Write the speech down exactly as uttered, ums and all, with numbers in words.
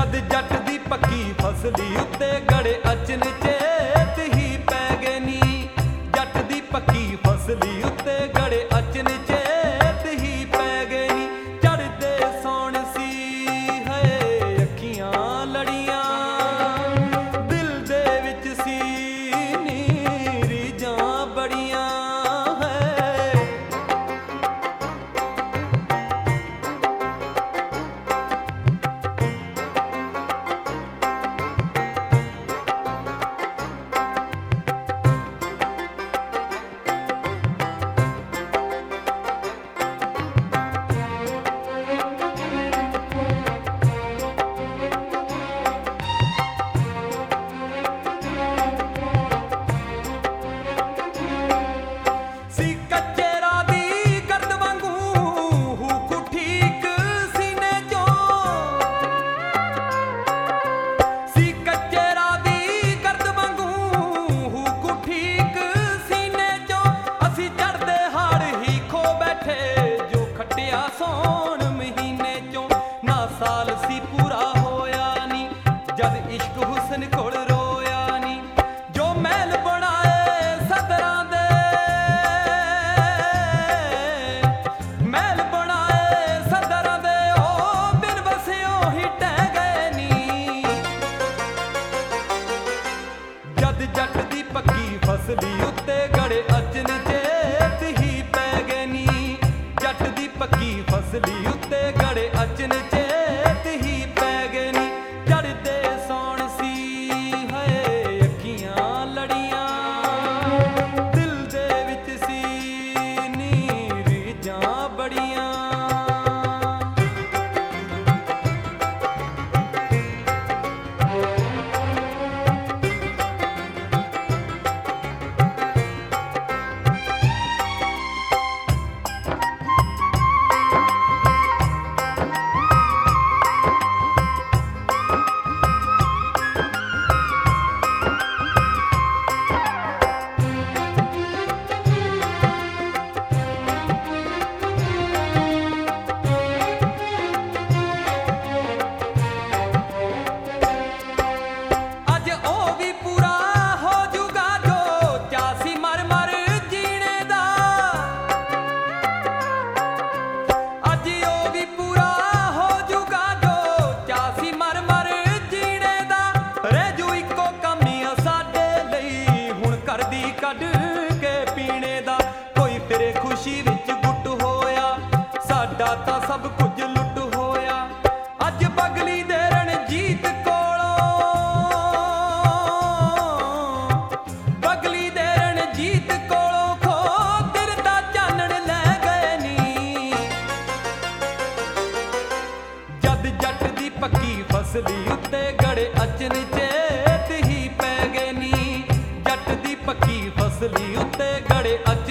ਜਦ ਜੱਟ ਦੀ ਪੱਕੀ ਫਸਲੀ ਉੱਤੇ ਗੜੇ ਅਚਨਚੇਤ ਹੀ ਪੈ ਗਏ ਨੀ। ਜੱਟ ਦੀ ਪੱਕੀ ਫਸਲੀ ਉੱਤੇ ਗੜੇ ਅਚਨਚੇਤ ਹੀ ਪੈ ਗਏ ਨੀ। ਚੜ੍ਹਦੇ ਸੌਣ ਸੀ ਹਏ ਅੱਖੀਆਂ ਲੜੀਆਂ, ਦਿਲ ਦੇ ਵਿੱਚ ਸੀ ਨੀ ਰੀਝਾਂ ਬੜੀਆਂ। ਸੌਣ ਮਹੀਨੇ ਚੋਂ ਨਾ ਸਾਲ ਸੀ ਪੂਰਾ ਹੋਇਆ ਨੀ, ਜਦ ਇਸ਼ਕ ਹੁਸਨ ਕੋਲ ਰੋਇਆ ਨੀ। ਜੋ ਮਹਿਲ ਬਣਾਏ ਸਦਰਾਂ ਦੇ, ਮਹਿਲ ਬਣਾਏ ਸਦਰਾਂ ਦੇ, ਉਹ ਬਿਨ ਵਸਿਓ ਹੀ ਟਹਿ ਗਏ ਨੀ। ਜਦ ਜੱਟ ਦੀ ਪੱਕੀ ਫਸਲੀ ਉੱਤੇ ਗੜੇ ਅਚਨਚੇਤ ਹੀ ਪੈ ਗਏ ਨੀ। ਜੱਟ ਦੀ ਪੱਕੀ ਫਸਲੀ ਉੱਤੇ ਗੜੇ ਅਚਨਚੇਤ ਹੀ ਪੈ ਗਏ ਨੀ। ਚੜ੍ਹਦੇ ਸੌਣ ਸੀ ਹਏ ਅੱਖੀਆਂ ਲੜੀਆਂ, ਦਿਲ ਦੇ ਵਿੱਚ ਸੀ ਨੀ ਰੀਝਾਂ ਬੜੀਆਂ। ਕੱਢ ਕੇ ਪੀਣੇ ਦਾ ਕੋਈ ਫਿਰੇ ਖੁਸ਼ੀ ਵਿੱਚ ਗੁੱਟ ਹੋਇਆ, ਸਾਡਾ ਤਾਂ ਸਭ ਕੁਝ ਲੁੱਟ ਹੋਇਆ। ਅੱਜ ਬਗਲੀ ਦੇ ਰਣਜੀਤ ਕੋਲੋਂ, ਬਗਲੀ ਦੇ ਰਣਜੀਤ ਕੋਲੋਂ ਖੋ ਦਿਲ ਦਾ ਚਾਨਣ ਲੈ ਗਏ ਨੀ। ਜਦ ਜੱਟ ਦੀ ਪੱਕੀ ਫਸਲੀ ਉੱਤੇ ਗੜੇ ਅਚਨਚੇਤ ਹੀ ਪੈ ਗਏ ਨੀ। ਜੱਟ ਦੀ ਪੱਕੀ ਫਸਲੀ ਉੱਤੇ ਗੜੇ